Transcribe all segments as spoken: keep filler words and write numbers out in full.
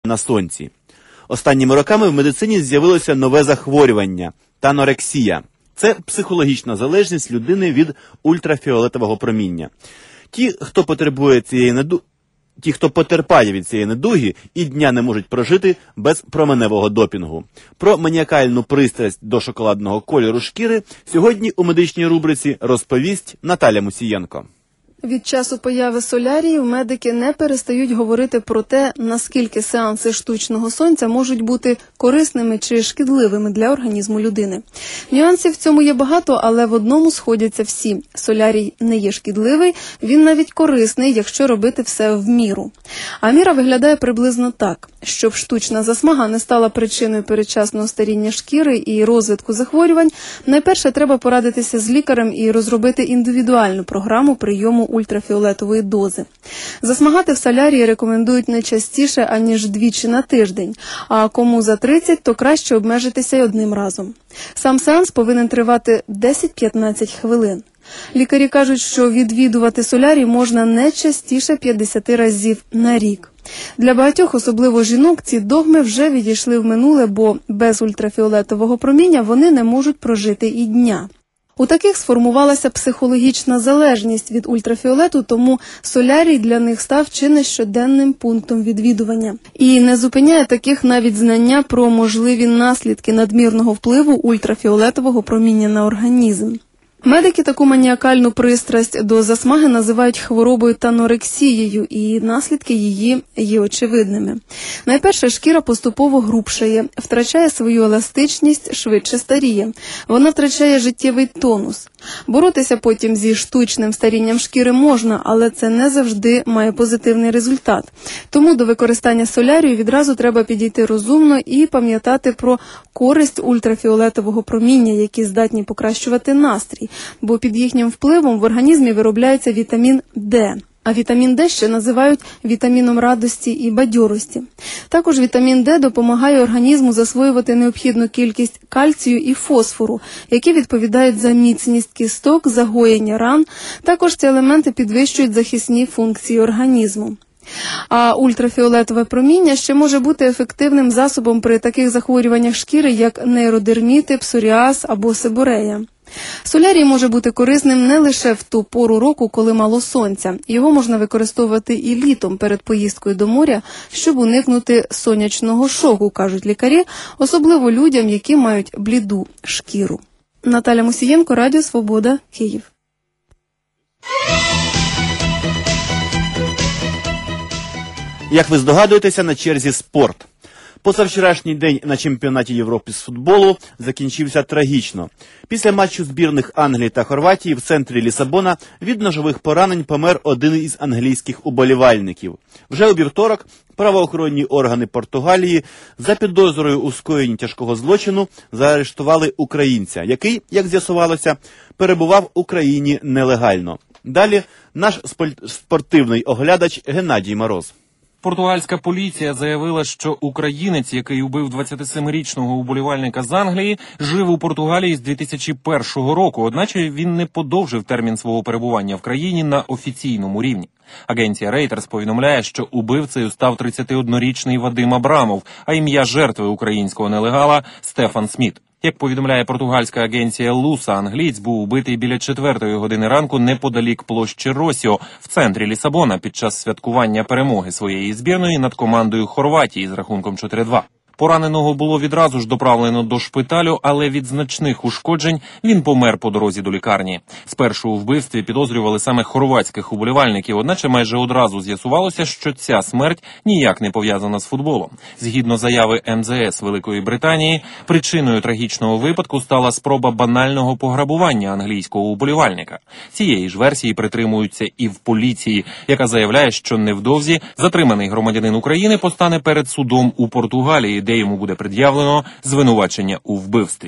на сонці. Останніми роками в медицині з'явилося нове захворювання – танорексія. Це психологічна залежність людини від ультрафіолетового проміння. Ті, хто потребує цієї неду... Ті, хто потерпає від цієї недуги, і дня не можуть прожити без променевого допінгу. Про маніакальну пристрасть до шоколадного кольору шкіри сьогодні у медичній рубриці розповість Наталя Мусієнко. Від часу появи соляріїв медики не перестають говорити про те, наскільки сеанси штучного сонця можуть бути корисними чи шкідливими для організму людини. Нюансів в цьому є багато, але в одному сходяться всі. Солярій не є шкідливий, він навіть корисний, якщо робити все в міру. А міра виглядає приблизно так. Щоб штучна засмага не стала причиною передчасного старіння шкіри і розвитку захворювань, найперше треба порадитися з лікарем і розробити індивідуальну програму прийому ультрафіолетової дози. Засмагати в солярії рекомендують не частіше, аніж двічі на тиждень, а кому за тридцять, то краще обмежитися й одним разом. Сам сеанс повинен тривати десять-п'ятнадцять хвилин. Лікарі кажуть, що відвідувати солярій можна не частіше п'ятдесят разів на рік. Для багатьох, особливо жінок, ці догми вже відійшли в минуле, бо без ультрафіолетового проміння вони не можуть прожити і дня. У таких сформувалася психологічна залежність від ультрафіолету, тому солярій для них став чи не щоденним пунктом відвідування. І не зупиняє таких навіть знання про можливі наслідки надмірного впливу ультрафіолетового проміння на організм. Медики таку маніакальну пристрасть до засмаги називають хворобою танорексією, і наслідки її є очевидними. Найперше, шкіра поступово грубшає, втрачає свою еластичність, швидше старіє. Вона втрачає життєвий тонус. Боротися потім зі штучним старінням шкіри можна, але це не завжди має позитивний результат. Тому до використання солярію відразу треба підійти розумно і пам'ятати про користь ультрафіолетового проміння, які здатні покращувати настрій, бо під їхнім впливом в організмі виробляється вітамін Д. А вітамін Д ще називають вітаміном радості і бадьорості. Також вітамін Д допомагає організму засвоювати необхідну кількість кальцію і фосфору, які відповідають за міцність кісток, загоєння ран. Також ці елементи підвищують захисні функції організму. А ультрафіолетове проміння ще може бути ефективним засобом при таких захворюваннях шкіри, як нейродерміти, псоріаз або себорея. Солярій може бути корисним не лише в ту пору року, коли мало сонця. Його можна використовувати і літом перед поїздкою до моря, щоб уникнути сонячного шоку, кажуть лікарі, особливо людям, які мають бліду шкіру. Наталя Мусієнко, Радіо Свобода, Київ. Як ви здогадуєтеся, на черзі спорт. Позавчорашній день на чемпіонаті Європи з футболу закінчився трагічно. Після матчу збірних Англії та Хорватії в центрі Лісабона від ножових поранень помер один із англійських уболівальників. Вже у вівторок правоохоронні органи Португалії за підозрою у скоєнні тяжкого злочину заарештували українця, який, як з'ясувалося, перебував у країні нелегально. Далі наш спортивний оглядач Геннадій Мороз. Португальська поліція заявила, що українець, який убив двадцятисемирічного уболівальника з Англії, жив у Португалії з дві тисячі першого року, одначе він не подовжив термін свого перебування в країні на офіційному рівні. Агенція Reuters повідомляє, що убивцею став тридцятиоднорічний Вадим Абрамов, а ім'я жертви українського нелегала – Стефан Сміт. Як повідомляє португальська агенція Луса, англієць був убитий біля четвертої години ранку неподалік площі Росіо в центрі Лісабона під час святкування перемоги своєї збірної над командою Хорватії з рахунком чотири-два. Пораненого було відразу ж доправлено до шпиталю, але від значних ушкоджень він помер по дорозі до лікарні. Спершу у вбивстві підозрювали саме хорватських уболівальників, одначе майже одразу з'ясувалося, що ця смерть ніяк не пов'язана з футболом. Згідно заяви ем зе ес Великої Британії, причиною трагічного випадку стала спроба банального пограбування англійського уболівальника. Цієї ж версії притримуються і в поліції, яка заявляє, що невдовзі затриманий громадянин України постане перед судом у Португалії, де йому буде пред'явлено звинувачення у вбивстві.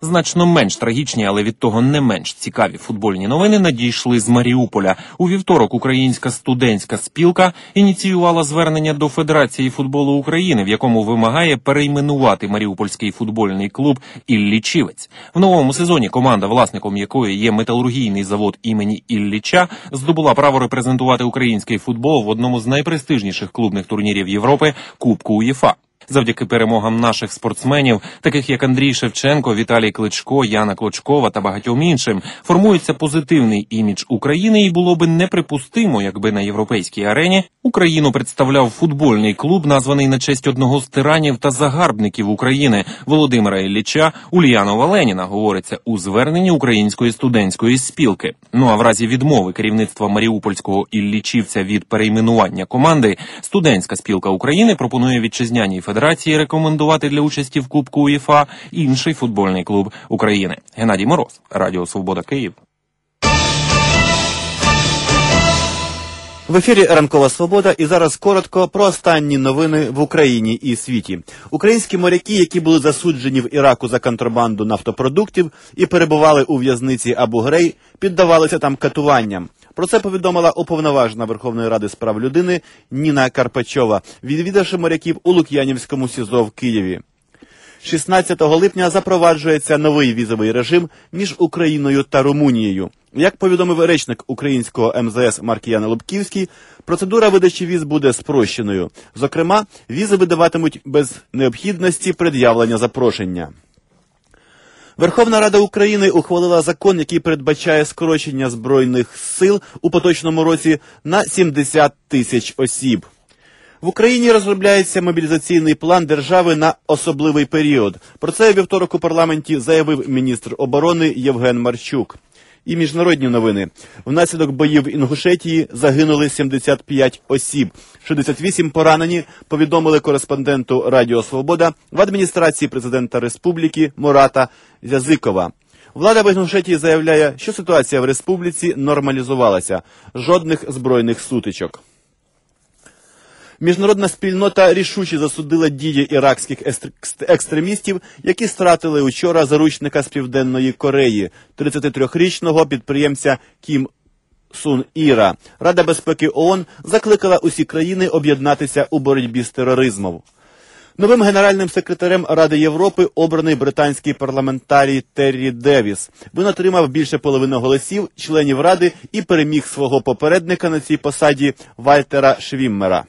Значно менш трагічні, але від того не менш цікаві футбольні новини надійшли з Маріуполя. У вівторок Українська студентська спілка ініціювала звернення до Федерації футболу України, в якому вимагає перейменувати Маріупольський футбольний клуб «Іллічівець». В новому сезоні команда, власником якої є металургійний завод імені Ілліча, здобула право репрезентувати український футбол в одному з найпрестижніших клубних турнірів Європи – Кубку УЄФА. Завдяки перемогам наших спортсменів, таких як Андрій Шевченко, Віталій Кличко, Яна Клочкова та багатьом іншим, формується позитивний імідж України, і було би неприпустимо, якби на європейській арені Україну представляв футбольний клуб, названий на честь одного з тиранів та загарбників України – Володимира Ілліча, Ульянова Леніна, говориться у зверненні Української студентської спілки. Ну а в разі відмови керівництва Маріупольського Іллічівця від перейменування команди, Студентська спілка України пропонує вітчизняній Федерації рекомендувати для участі в Кубку УЄФА інший футбольний клуб України. Геннадій Мороз, Радіо Свобода, Київ. В ефірі «Ранкова Свобода» і зараз коротко про останні новини в Україні і світі. Українські моряки, які були засуджені в Іраку за контрабанду нафтопродуктів і перебували у в'язниці Абу-Грей, піддавалися там катуванням. Про це повідомила уповноважена Верховної Ради з прав людини Ніна Карпачова, відвідавши моряків у Лук'янівському СІЗО в Києві. шістнадцятого липня запроваджується новий візовий режим між Україною та Румунією. Як повідомив речник українського ем зе ес Маркіян Лубківський, процедура видачі віз буде спрощеною. Зокрема, візи видаватимуть без необхідності пред'явлення запрошення. Верховна Рада України ухвалила закон, який передбачає скорочення Збройних сил у поточному році на сімдесят тисяч осіб. В Україні розробляється мобілізаційний план держави на особливий період. Про це у вівторок у парламенті заявив міністр оборони Євген Марчук. І міжнародні новини. Внаслідок боїв в Інгушетії загинули сімдесят п'ять осіб. шістдесят вісім поранені, повідомили кореспонденту Радіо Свобода в адміністрації президента республіки Мурата Зязикова. Влада в Інгушетії заявляє, що ситуація в республіці нормалізувалася. Жодних збройних сутичок. Міжнародна спільнота рішуче засудила дії іракських екстремістів, які стратили учора заручника з Південної Кореї, тридцятитрирічного підприємця Кім Сун Іра. Рада безпеки ООН закликала усі країни об'єднатися у боротьбі з тероризмом. Новим генеральним секретарем Ради Європи обраний британський парламентарій Террі Девіс. Він отримав більше половини голосів членів Ради і переміг свого попередника на цій посаді Вальтера Швіммера.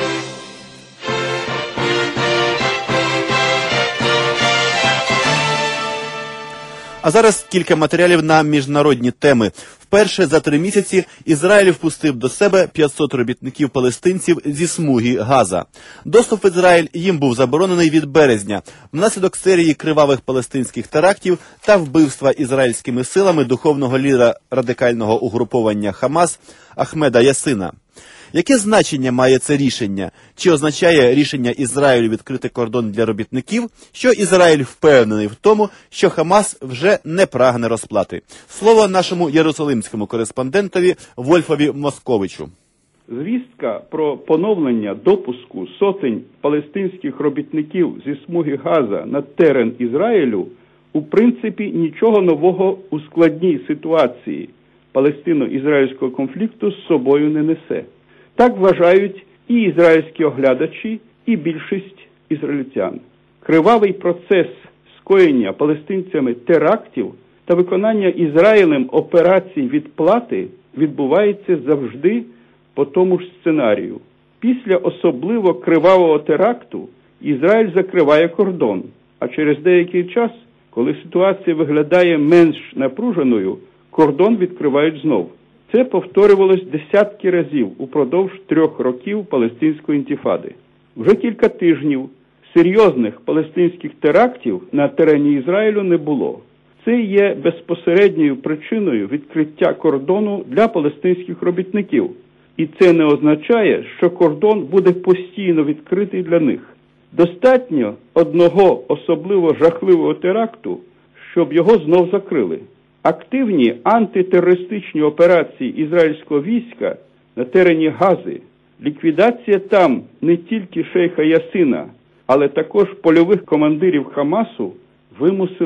А зараз кілька матеріалів на міжнародні теми. Вперше за три місяці Ізраїль впустив до себе п'ятсот робітників-палестинців зі смуги Газа. Доступ в Ізраїль їм був заборонений від березня, внаслідок серії кривавих палестинських терактів та вбивства ізраїльськими силами духовного лідера радикального угруповання Хамас Ахмеда Ясина. Яке значення має це рішення? Чи означає рішення Ізраїлю відкрити кордон для робітників, що Ізраїль впевнений в тому, що Хамас вже не прагне розплати? Слово нашому єрусалимському кореспондентові Вольфові Московичу. Звістка про поновлення допуску сотень палестинських робітників зі смуги Газа на терен Ізраїлю у принципі нічого нового у складній ситуації палестино-ізраїльського конфлікту з собою не несе. Так вважають і ізраїльські оглядачі, і більшість ізраїльтян. Кривавий процес скоєння палестинцями терактів та виконання Ізраїлем операцій відплати відбувається завжди по тому ж сценарію. Після особливо кривавого теракту Ізраїль закриває кордон, а через деякий час, коли ситуація виглядає менш напруженою, кордон відкривають знов. Це повторювалось десятки разів упродовж трьох років палестинської інтифади. Вже кілька тижнів серйозних палестинських терактів на терені Ізраїлю не було. Це є безпосередньою причиною відкриття кордону для палестинських робітників. І це не означає, що кордон буде постійно відкритий для них. Достатньо одного особливо жахливого теракту, щоб його знов закрили. Активні антитерористичні операції ізраїльського війська на терені Гази, ліквідація там не тільки шейха Ясина, але також польових командирів Хамасу вимусили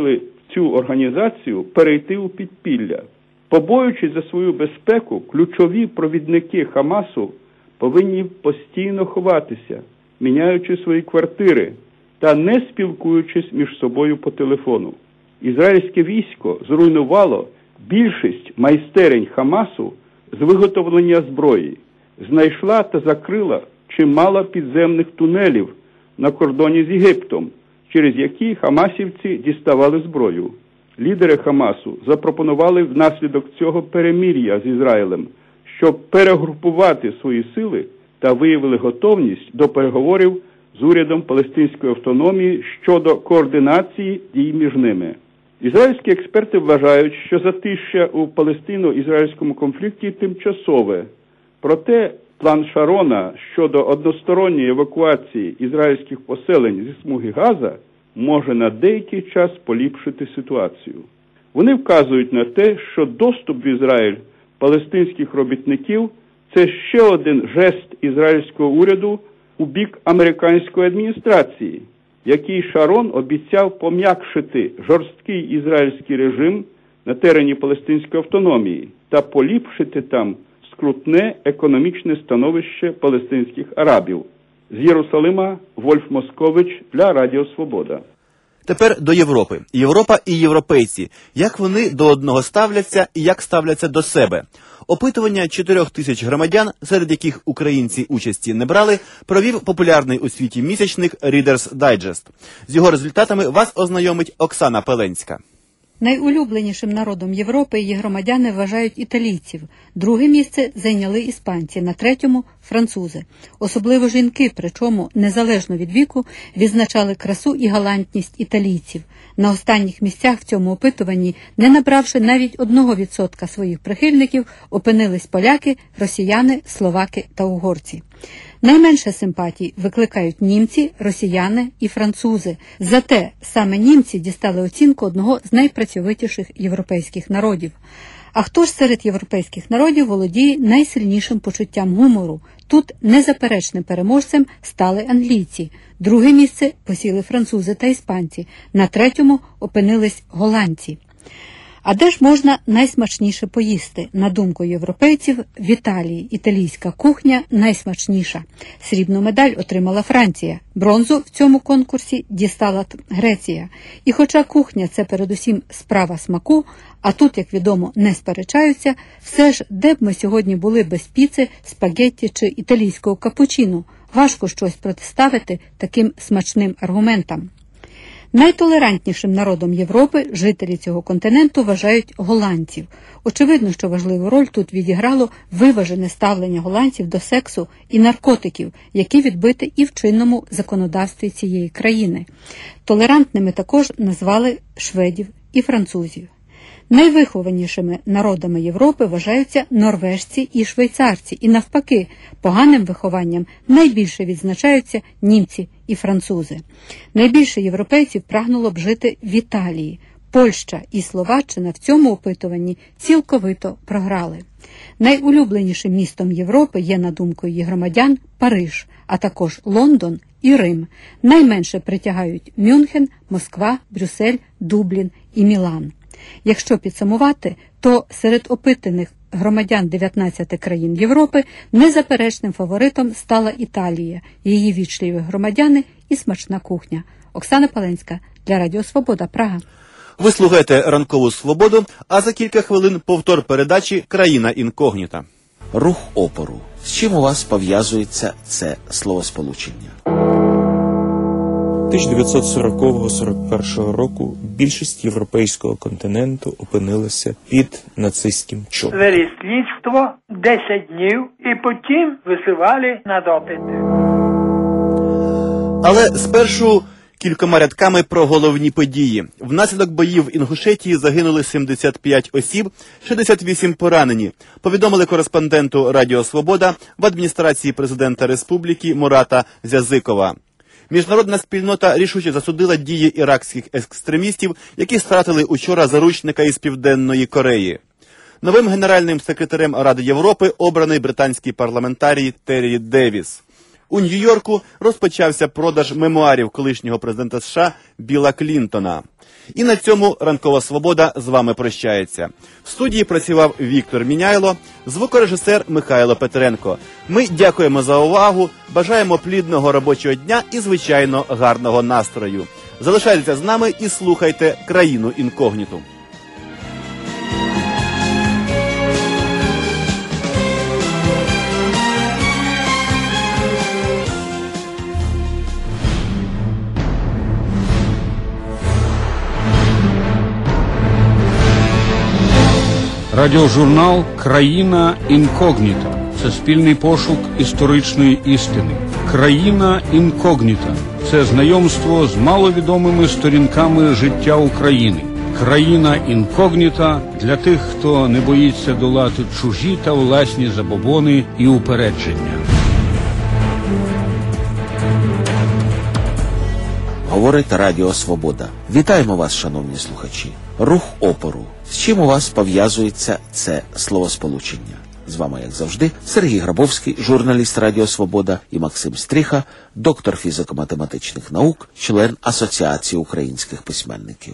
цю організацію перейти у підпілля. Побоюючись за свою безпеку, ключові провідники Хамасу повинні постійно ховатися, міняючи свої квартири та не спілкуючись між собою по телефону. Ізраїльське військо зруйнувало більшість майстерень Хамасу з виготовлення зброї, знайшла та закрила чимало підземних тунелів на кордоні з Єгиптом, через які хамасівці діставали зброю. Лідери Хамасу запропонували внаслідок цього перемир'я з Ізраїлем, щоб перегрупувати свої сили та виявили готовність до переговорів з урядом Палестинської автономії щодо координації дій між ними. Ізраїльські експерти вважають, що затища у палестино-ізраїльському конфлікті тимчасове. Проте план Шарона щодо односторонньої евакуації ізраїльських поселень зі смуги Газа може на деякий час поліпшити ситуацію. Вони вказують на те, що доступ в Ізраїль палестинських робітників – це ще один жест ізраїльського уряду у бік американської адміністрації, який Шарон обіцяв пом'якшити жорсткий ізраїльський режим на терені палестинської автономії та поліпшити там скрутне економічне становище палестинських арабів. З Єрусалима Вольф Москович для Радіо Свобода. Тепер до Європи. Європа і європейці. Як вони до одного ставляться і як ставляться до себе? Опитування чотирьох тисяч громадян, серед яких українці участі не брали, провів популярний у світі місячник Reader's Digest. З його результатами вас ознайомить Оксана Пеленська. Найулюбленішим народом Європи її громадяни вважають італійців. Друге місце зайняли іспанці, на третьому – французи. Особливо жінки, причому незалежно від віку, відзначали красу і галантність італійців. На останніх місцях в цьому опитуванні, не набравши навіть одного відсотка своїх прихильників, опинились поляки, росіяни, словаки та угорці. Найменше симпатій викликають німці, росіяни і французи. Зате саме німці дістали оцінку одного з найпрацьовитіших європейських народів. А хто ж серед європейських народів володіє найсильнішим почуттям гумору? Тут незаперечним переможцем стали англійці. Друге місце посіли французи та іспанці. На третьому опинились голландці. А де ж можна найсмачніше поїсти? На думку європейців, в Італії італійська кухня найсмачніша. Срібну медаль отримала Франція. Бронзу в цьому конкурсі дістала Греція. І хоча кухня – це передусім справа смаку, а тут, як відомо, не сперечаються, все ж, де б ми сьогодні були без піци, спагетті чи італійського капучино? Важко щось протиставити таким смачним аргументам. Найтолерантнішим народом Європи жителі цього континенту вважають голландців. Очевидно, що важливу роль тут відіграло виважене ставлення голландців до сексу і наркотиків, які відбите і в чинному законодавстві цієї країни. Толерантними також назвали шведів і французів. Найвихованішими народами Європи вважаються норвежці і швейцарці, і навпаки, поганим вихованням найбільше відзначаються німці і французи. Найбільше європейців прагнуло б жити в Італії. Польща і Словаччина в цьому опитуванні цілковито програли. Найулюбленішим містом Європи є, на думку її громадян, Париж, а також Лондон і Рим. Найменше притягають Мюнхен, Москва, Брюссель, Дублін і Мілан. Якщо підсумувати, то серед опитаних громадян дев'ятнадцяти країн Європи незаперечним фаворитом стала Італія, її вічливі громадяни і смачна кухня. Оксана Пеленська для Радіо Свобода, Прага. Ви слухаєте «Ранкову свободу», а за кілька хвилин повтор передачі «Країна інкогніта». Рух опору. З чим у вас пов'язується це словосполучення? тисяча дев'ятсот сорокого - сорок першого року більшість європейського континенту опинилася під нацистським чором. Вели слідство десять днів і потім висилали на допит. Але спершу кількома рядками про головні події. Внаслідок боїв в Інгушетії загинули сімдесят п'ять осіб, шістдесят вісім поранені. Повідомили кореспонденту Радіо Свобода в адміністрації президента республіки Мурата Зязикова. Міжнародна спільнота рішуче засудила дії іракських екстремістів, які стратили учора заручника із Південної Кореї. Новим генеральним секретарем Ради Європи обраний британський парламентарій Террі Девіс. У Нью-Йорку розпочався продаж мемуарів колишнього президента США Білла Клінтона. І на цьому «Ранкова свобода» з вами прощається. В студії працював Віктор Міняйло, звукорежисер Михайло Петренко. Ми дякуємо за увагу, бажаємо плідного робочого дня і, звичайно, гарного настрою. Залишайтеся з нами і слухайте «Країну інкогніту». Радіожурнал «Країна інкогніта» – це спільний пошук історичної істини. «Країна інкогніта» – це знайомство з маловідомими сторінками життя України. «Країна інкогніта» – для тих, хто не боїться долати чужі та власні забобони і упередження. Говорить Радіо Свобода. Вітаємо вас, шановні слухачі. Рух опору. З чим у вас пов'язується це словосполучення? З вами, як завжди, Сергій Грабовський, журналіст Радіо Свобода, і Максим Стріха, доктор фізико-математичних наук, член Асоціації українських письменників.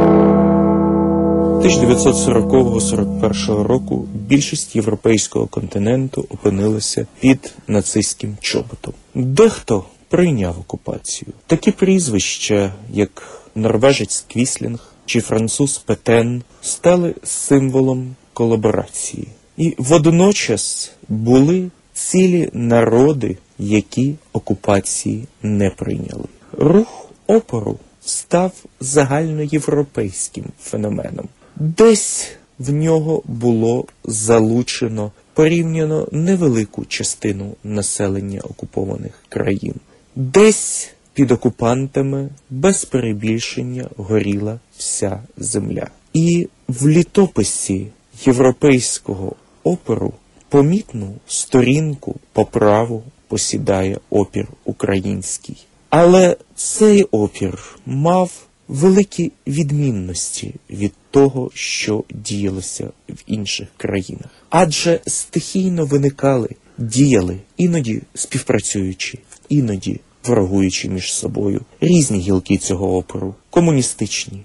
тисяча дев'ятсот сорокового — сорок першого року більшість європейського континенту опинилася під нацистським чоботом. Дехто прийняв окупацію. Такі прізвища, як норвежець Квіслінг чи француз Петен, стали символом колаборації. І водночас були цілі народи, які окупації не прийняли. Рух опору став загальноєвропейським феноменом. Десь в нього було залучено порівняно невелику частину населення окупованих країн. Десь під окупантами без перебільшення горіла вся земля. І в літописі європейського опору помітну сторінку по праву посідає опір український. Але цей опір мав великі відмінності від того, що діялося в інших країнах. Адже стихійно виникали, діяли, іноді співпрацюючи, іноді ворогуючи між собою, різні гілки цього опору – комуністичні,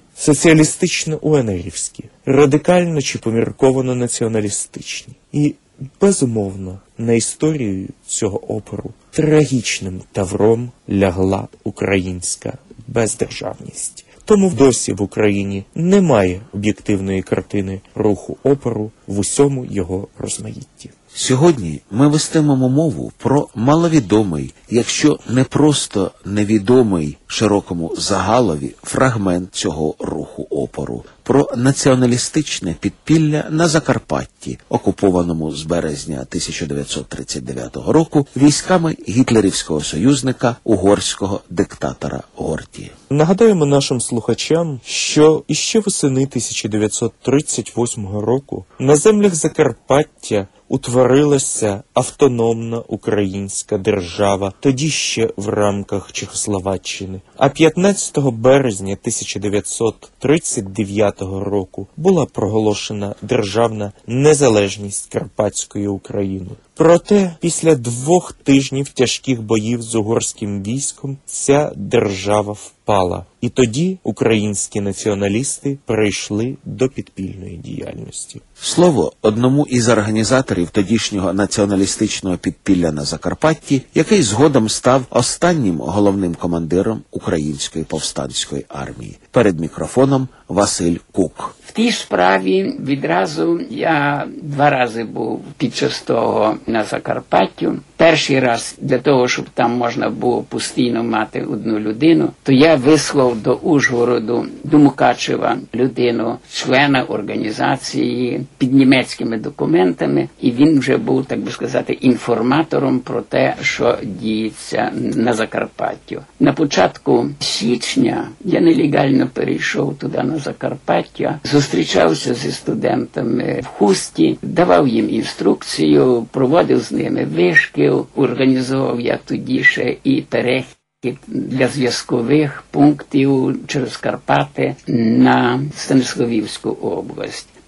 соціалістично-уенерівські, радикально чи помірковано націоналістичні. І, безумовно, на історію цього опору трагічним тавром лягла українська бездержавність. Тому досі в Україні немає об'єктивної картини руху опору в усьому його розмаїтті. Сьогодні ми вестимемо мову про маловідомий, якщо не просто невідомий широкому загалові фрагмент цього руху опору, про націоналістичне підпілля на Закарпатті, окупованому з березня тисяча дев'ятсот тридцять дев'ятого року військами гітлерівського союзника, угорського диктатора Горті. Нагадаємо нашим слухачам, що іще восени тисяча дев'ятсот тридцять восьмого року на землях Закарпаття утворилася автономна українська держава, тоді ще в рамках Чехословаччини. А п'ятнадцятого березня тисяча дев'ятсот тридцять дев'ятого року була проголошена державна незалежність Карпатської України. Проте після двох тижнів тяжких боїв з угорським військом ця держава впала. І тоді українські націоналісти перейшли до підпільної діяльності. Слово одному із організаторів тодішнього націоналістичного підпілля на Закарпатті, який згодом став останнім головним командиром Української повстанської армії. Перед мікрофоном Василь Кук. В тій справі відразу я два рази був під час того на Закарпаттю. Перший раз для того, щоб там можна було постійно мати одну людину, то я вислав до Ужгороду, до Мукачева людину, члена організації під німецькими документами, і він вже був, так би сказати, інформатором про те, що діється на Закарпаттю. На початку січня я нелегально перейшов туди на Закарпаття, зустрічався зі студентами в Хусті, давав їм інструкцію, проводив з ними вишкіл, організував я тоді ще і перехід для зв'язкових пунктів через Карпати на Станиславівську область.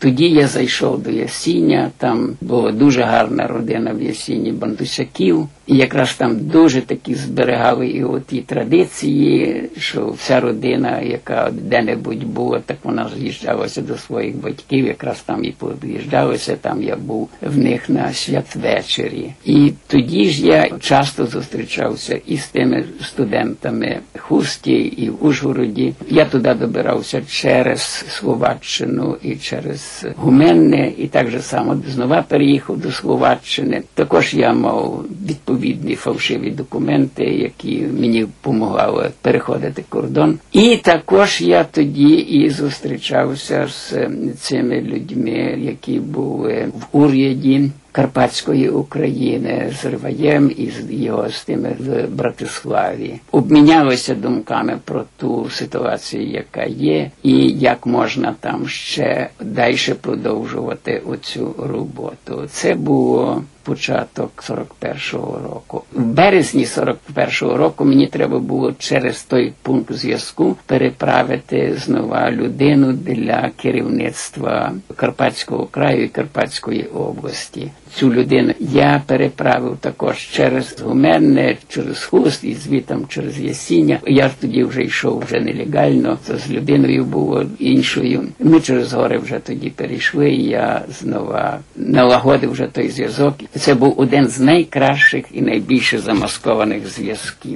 Тоді я зайшов до Ясіня, там була дуже гарна родина в Ясіні Бандусяків, і якраз там дуже такі зберігали і оті традиції, що вся родина, яка де-небудь була, так вона з'їжджалася до своїх батьків, якраз там і поїжджалася, там я був в них на святвечері. І тоді ж я часто зустрічався і з тими студентами Хусті, і в Ужгороді. Я туди добирався через Словаччину і через Гуменне, і так же само знову переїхав до Словаччини. Також я мав відповідні фальшиві документи, які мені допомагали переходити кордон. І також я тоді і зустрічався з цими людьми, які були в уряді Карпатської України, з Риваєм і з його з тими в Братиславі. Обмінялися думками про ту ситуацію, яка є, і як можна там ще далі продовжувати оцю роботу. Це було початок сорок першого року. В березні сорок першого року мені треба було через той пункт зв'язку переправити знову людину для керівництва Карпатського краю і Карпатської області. Цю людину я переправив також через Гуменне, через Хуст і звітом через Ясіня. Я тоді вже йшов вже нелегально, то з людиною було іншою. Ми через гори вже тоді перейшли, і я знову налагодив вже той зв'язок. Це був один з найкращих і найбільше замаскованих зв'язків.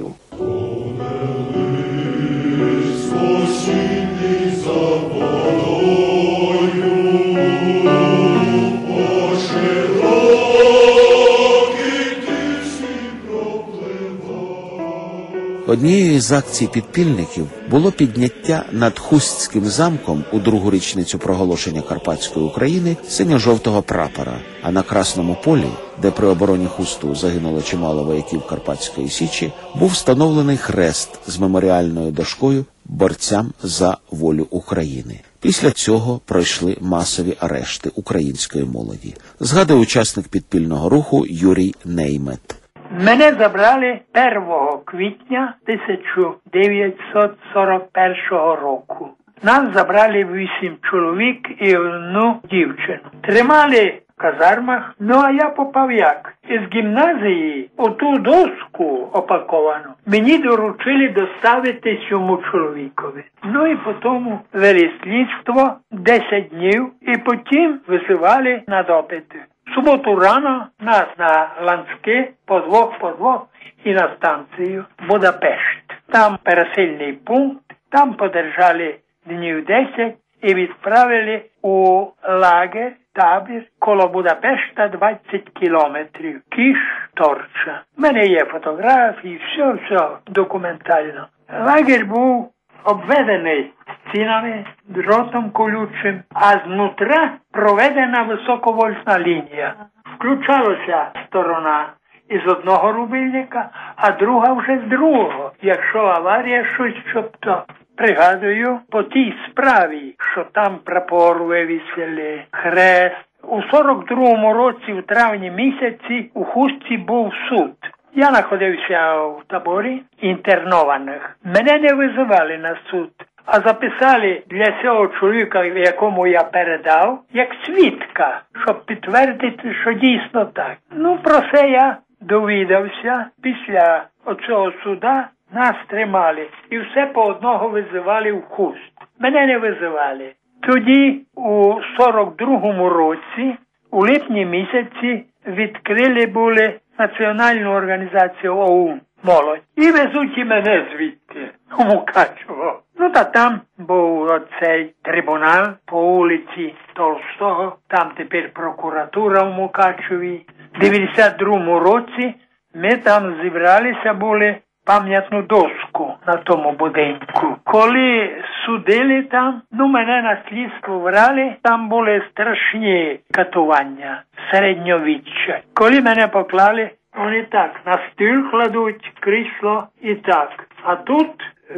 Однією з акцій підпільників було підняття над Хустським замком у другу річницю проголошення Карпатської України синьо-жовтого прапора, а на Красному полі, де при обороні Хусту загинуло чимало вояків Карпатської Січі, був встановлений хрест з меморіальною дошкою борцям за волю України. Після цього пройшли масові арешти української молоді. Згадує учасник підпільного руху Юрій Неймет. Мене забрали першого квітня тисяча дев'ятсот сорок першого року. Нас забрали вісім чоловік і одну дівчину. Тримали в казармах, ну а я попав як? Із гімназії оту доску опаковану мені доручили доставити цьому чоловікові. Ну і потім вели слідство десять днів і потім висилали на допити. В суботу рано нас на ланцки по двох, по двох і на станцію Будапешт. Там пересильний пункт, там подержали днів десять і відправили у лагер, табір коло Будапешта двадцять кілометрів. Кіш Торча. У мене є фотографії, все, все документально. Лагер був обведений стінами, дротом колючим, а знутра проведена високовольтна лінія. Включалася сторона із одного рубильника, а друга вже з другого. Якщо аварія щось, щоб то. Пригадую, по тій справі, що там прапор вивісили, хрест. У сорок другому році, в травні місяці, у Хустці був суд. Я знаходився в таборі інтернованих. Мене не визивали на суд, а записали для цього чоловіка, якому я передав, як свідка, щоб підтвердити, що дійсно так. Ну, про це я довідався. Після оцього суда нас тримали і все по одного визивали в Хуст. Мене не визивали. Тоді у сорок другому році, у липні місяці, відкрили були Національну організацію ОУН «Молодь». І везуть і мене звідти, у Мукачево. Ну, та там був оцей трибунал по вулиці Толстого, там тепер прокуратура в Мукачеві. В дев'яносто другому році ми там зібралися були пам'ятну доску на тому будинку. Коли судили там, ну мене на слідство брали, там були страшні катування середньовіччя. Коли мене поклали, вони так, на стіл кладуть крісло і так. А тут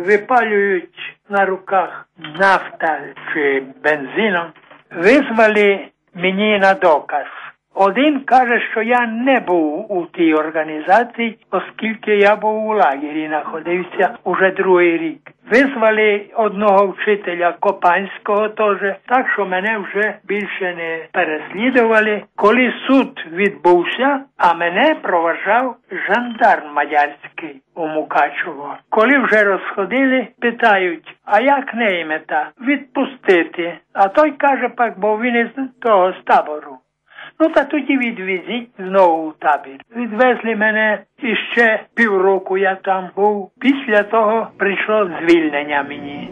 випалюють на руках нафта чи бензином. Визвали мені на доказ. Один каже, що я не був у тій організації, оскільки я був у лагері, знаходився уже другий рік. Визвали одного вчителя Копанського теж, так що мене вже більше не переслідували. Коли суд відбувся, а мене проважав жандарм мадярський у Мукачево. Коли вже розходили, питають, а як не мета? Відпустити. А той каже, пак, бо він із того з табору. Ну, та тоді відвезіть знову у табір. Відвезли мене, і ще півроку я там був. Після того прийшло звільнення мені.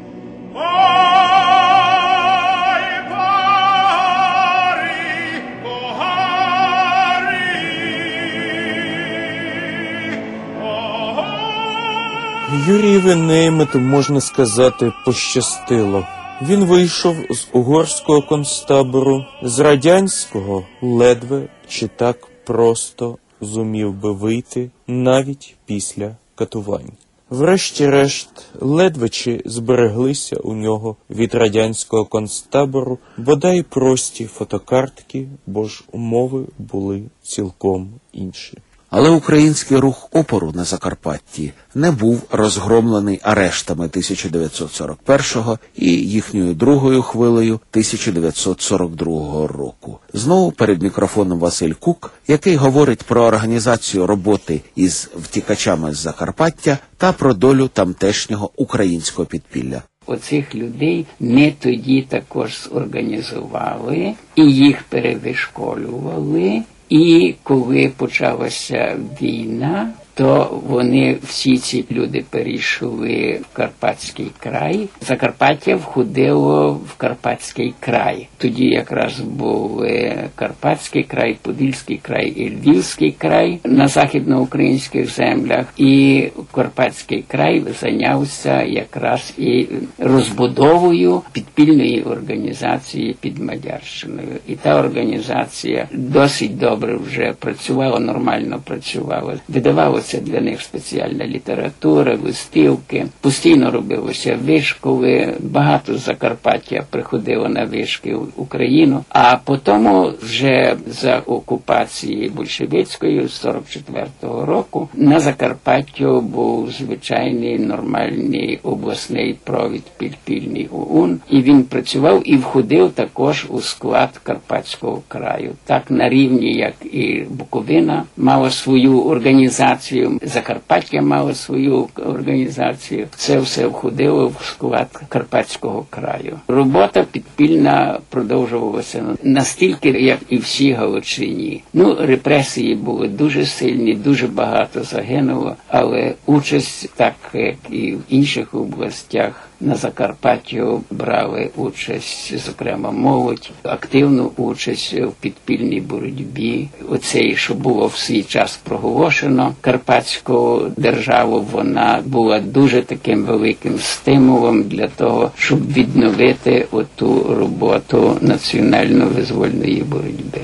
Юрієві Неймету, можна сказати, пощастило. Він вийшов з угорського концтабору, з радянського ледве чи так просто зумів би вийти навіть після катувань. Врешті-решт, ледве чи збереглися у нього від радянського концтабору бодай прості фотокартки, бо ж умови були цілком інші. Але український рух опору на Закарпатті не був розгромлений арештами тисяча дев'ятсот сорок першого і їхньою другою хвилею тисяча дев'ятсот сорок другого року. Знову перед мікрофоном Василь Кук, який говорить про організацію роботи із втікачами з Закарпаття та про долю тамтешнього українського підпілля. Оцих людей ми тоді також зорганізували і їх перевишколювали. І коли почалася війна, то вони, всі ці люди перейшли в Карпатський край. Закарпаття входило в Карпатський край. Тоді якраз були Карпатський край, Подільський край і Львівський край на західноукраїнських землях. І Карпатський край зайнявся якраз і розбудовою підпільної організації під Мадярщиною. І та організація досить добре вже працювала, нормально працювала. Видавалося для них спеціальна література, листівки. Постійно робилося вишколи. Багато з Закарпаття приходило на вишки в Україну. А потім вже за окупації большевицької з сорок четвертого року на Закарпаттю був звичайний нормальний обласний провід підпільний ОУН. І він працював і входив також у склад Карпатського краю. Так на рівні, як і Буковина мала свою організацію, Закарпаття мало свою організацію. Це все входило в склад Карпатського краю. Робота підпільна продовжувалася настільки, як і всі Галичині. Ну, репресії були дуже сильні, дуже багато загинуло, але участь, так як і в інших областях, на Закарпатті брали участь, зокрема, молодь, активну участь в підпільній боротьбі. Оце, що було в свій час проголошено, Карпатську державу, вона була дуже таким великим стимулом для того, щоб відновити оту роботу національно-визвольної боротьби.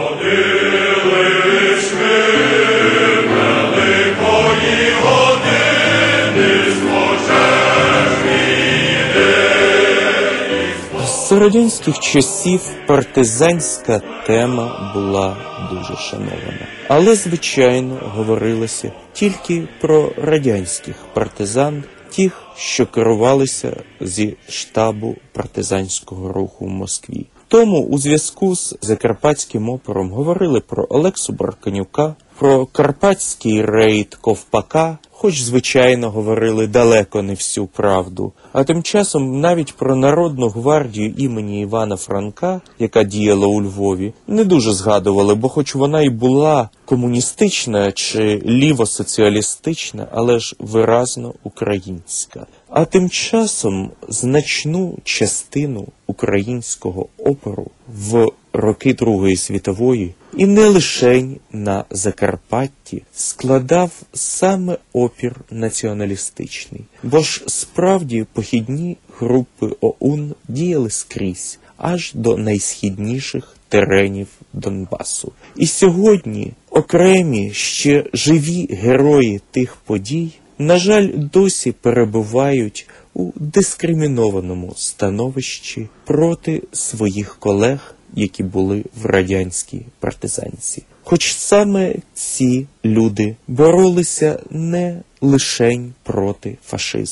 З радянських часів партизанська тема була дуже шанована. Але, звичайно, говорилося тільки про радянських партизан, тих, що керувалися зі штабу партизанського руху в Москві. Тому у зв'язку з Закарпатським опором говорили про Олексу Барканюка, про карпатський рейд Ковпака, хоч, звичайно, говорили далеко не всю правду. А тим часом навіть про Народну гвардію імені Івана Франка, яка діяла у Львові, не дуже згадували, бо хоч вона і була комуністична чи лівосоціалістична, але ж виразно українська. А тим часом значну частину українського опору в роки Другої світової і не лишень на Закарпатті складав саме опір націоналістичний. Бо ж справді похідні групи ОУН діяли скрізь, аж до найсхідніших теренів Донбасу. І сьогодні окремі ще живі герої тих подій, на жаль, досі перебувають у дискримінованому становищі проти своїх колег, які були в радянській партизанці. Хоч саме ці люди боролися не лишень проти фашизму.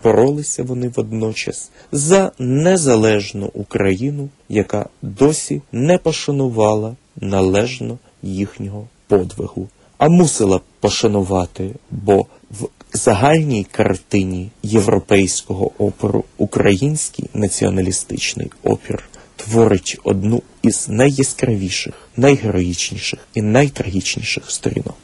боролися вони водночас за незалежну Україну, яка досі не пошанувала належно їхнього подвигу, а мусила пошанувати, бо в загальній картині європейського опору український націоналістичний опір творить одну із найяскравіших, найгероїчніших і найтрагічніших сторінок.